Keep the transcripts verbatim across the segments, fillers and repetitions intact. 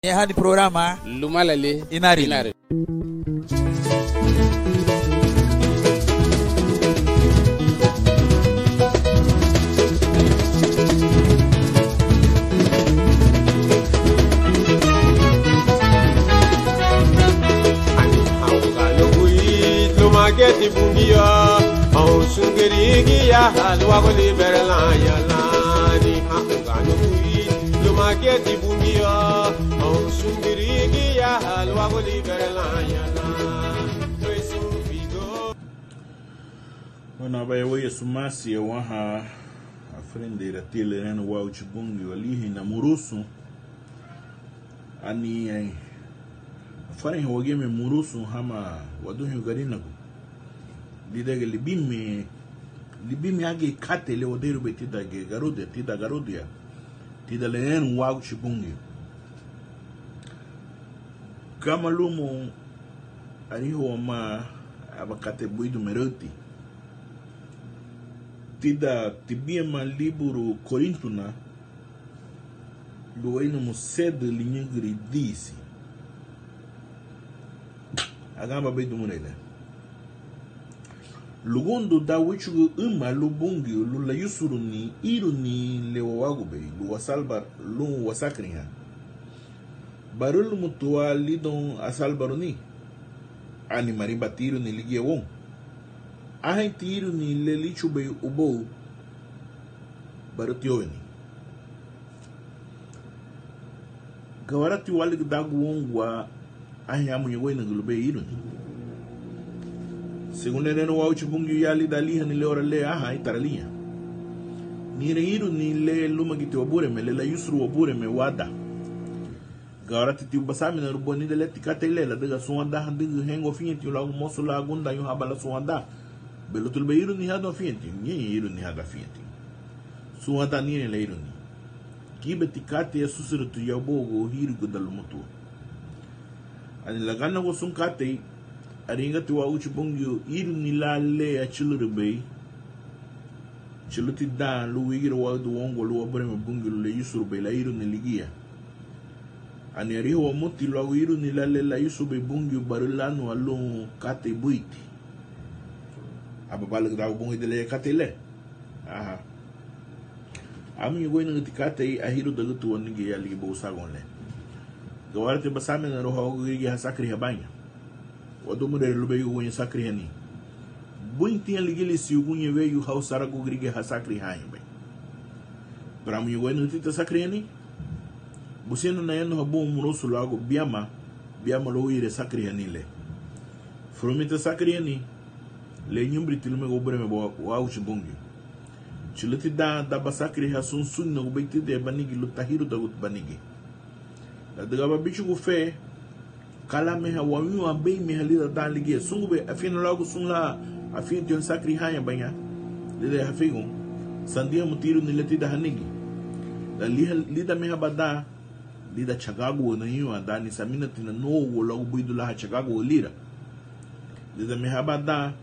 Hadi programa Lumalale Inari. Inari. Lumageti bungia, au sungirigi ya halwa goli berla ya lani hakano kui. Lumageti bungia, au sungirigi ya halwa goli berla ya lani. Toisu figo. Wana bai waya sumasi ya waha afrende ratile rena wa uchibungi walihi na murusu ani eh, farin hawageme murusu hama waduhi ugarinagu lidege libime libime age kate le oderu betida ge garude tida garudia tida len wa uchibungi kama lumo ariho ma abakate buidu meroti tida tibia ma liburu Corintuna luaino musede linyengri disi agamba bedu munele lugondo da wichugo uma lubungi lula yusuru ni iru ni lewa wagube lu wasalbar lu wasakriha barul mutua lidon asalbaruni ani mariba tiru ni ligie won ahe tiru ni lelichu be ubo barutioweni gawarati walig dagu wongwa ahe amunye wena gulube iru ni según neno wa uchibungi yali daliha ni leora le aha itaralia nire iru ni le luma gite wabure me le la yusru wabure me wada gawarati ti basami na ruboni de letikate le la daga suwanda handigu hengo fienti la moso la gunda yu habala suwanda belotul be iru ni hada fienti ni iru ni hada fienti suwanda ni le iru ni kibe tikate ya susuru tu yabogo hiru gudalumutu ani lagana go sunkate aringa tu wa uchibungyo iru ni la le a chilurbe chiluti da lu wigira wa du wongo lu wabure me bungyo le yusurbe la iru ni ligia ani ariho wa muti lu iru ni la le la yusurbe bungyo barulano alu kate buiti ababal da bungyo de le kate le aha ami go ina tikate ahiru da tu wonige ya li bo sagon le gawarate basame na roho go gi hasakri habanya wadomure lube yu gonye sakri hani buinti an ligili si yu gonye we yu hausara go grige hasakri hani bay bramu yu gonye tita sakri hani buseno na yano habo murosu lago biama biama lo ire sakri hani le fromita sakri hani le nyumbri tilume go breme bo wa uchibungi chilati da da basakri hasun sun no beiti de banigi lutahiru da gut banigi da daga babichu go fe kala me ha wanu abai me halida da lige sungube afina lagu sunla afin tion sakri hanya banya de hafigun sandia mutiru ni leti da hanigi da lida me habada lida chagago na yu andani samina tina no wala ubuidu la chagago lira lida me habada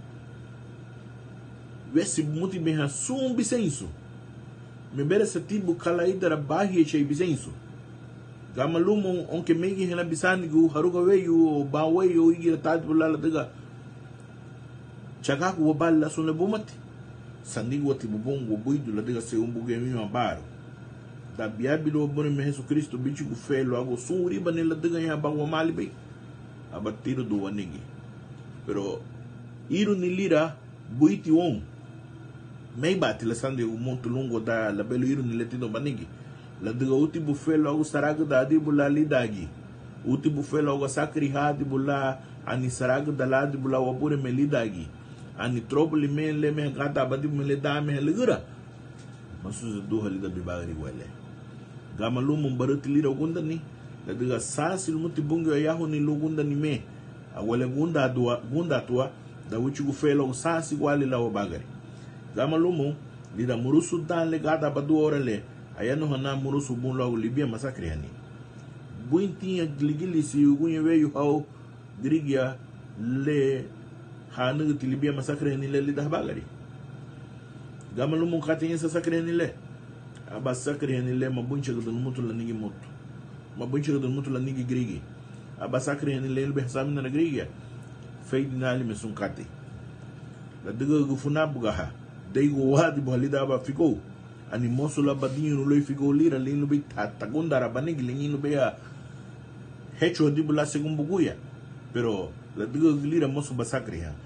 wesi muti me ha sum bisenso me bere satibu kala idara bahi che bisenso gama lumo onke megi hena bisani gu haruga weyu ba weyu igira tadbula la daga chagaku waballa sunle bumati sandigu wati bubongo buidu la daga se umbuge mi mabaro da biabilo bone me Jesus Cristo bichu gu felo ago suri bane la daga ya ba wa mali be abatiru do wanigi pero iru ni lira buiti won mei bati la sandigu montu lungo da la belo iru ni letido banigi la daga uti bufelo au saraga da di bula lidagi uti bufelo au sakri hadi bula ani saraga da ladi bula wabure me lidagi ani trouble me le me gata badi me le da me legura masu do halida bibagri wale gama lumu baruti lira gunda ni la daga sasil muti bungo ya hu ni lugunda ni me awale gunda dua gunda tua da wuci bufelo sasi wale la wabagari gama lumu lida murusu dan le gata badu orale ayano hana murusu bun lagu libya masakri hani buinti ya gligili si yugunye we yu hau grigia le hanu ti libya masakri hani le lidah bagari gamalu mun kati sa sakri hani le aba sakri hani le mabunche gudun mutu la nigi mutu ma bunchi do mutu la nigi grigi aba sakri ni lelu be samina na grigia feidi na ali mesun kate la diga gu funa buga ha dei go wadi bo halida ba figo ani moso la badinho no loi figo lira linu be tagunda rabanigi linu be a hecho di bula segum buguya pero la diga gu lira moso ba sakri ha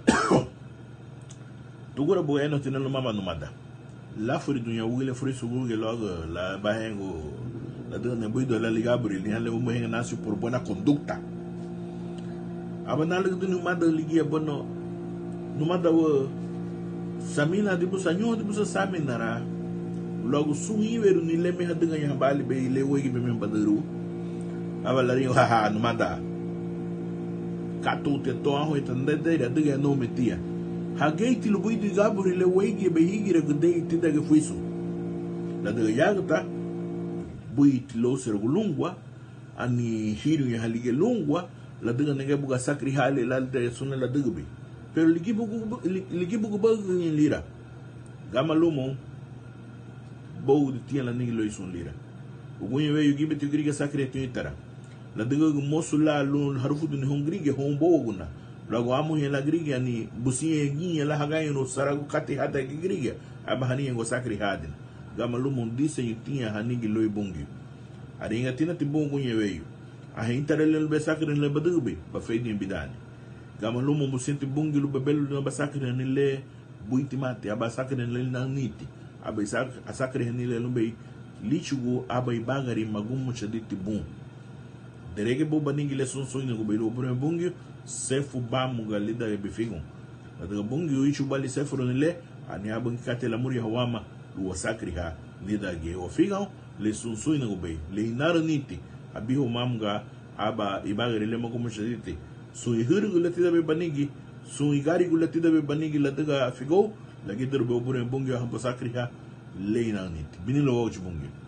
tugura bo eno tinelo mama no mada la furi dunya wile furi sugu ge logo la bahengo la diga ne boido la ligabri ni ale mo henga nasu por buena conducta abanal du no mada ligia bono no mada wo samina di busa nyo di busa saminara logo suhi weru ni leme hadiga ya bali be le wogi be membadaru abalari ha ha no mada katu te to ho itande de diga no metia hageti lo boido gabri le wogi be higira gudei tinda fuiso la diga yagta buit lo sergulungwa ani hiru ya halige lungwa la diga nege buga sakri hale la de sunna la diga bi pero ligi bugu ligi bugu bugu ni lira gama lumo bo de tia la nigi lo isun lira ugunye we yugi beti griga sakri titara la diga mosula lun harufu ni hungrige hombo guna lago amu la griga ni busiye ngi la hagayo no saragu kati hada griga abahani ngo sakri hadin gama lumo dise yitia hanigi lo ibungi ari ngatina tibungu nyeweyo a hintarele be sakri le badugbe ba feidi bidani gama lumo musenti bungi lu bebelu no ba sakri ni le buiti mate aba sakri le naniti aba sak sakri ni le lumbe lichugo aba ibagari magumu chaditi bun derege bo baningi le sonso ni go belo bure bungi sefu ba muga lida be figun daga bungi uichu bali sefu ni le ani aba kate la muri hawama lu sakri ha lida ge o figun le sonso ni go be le inaraniti abiho mamga aba ibagari le magumu chaditi so ihuru gulatida be banigi so igari gulatida be banigi ladaga figo lagi derbe bure bungi ha sakri ha le inaniti binilo wa bungi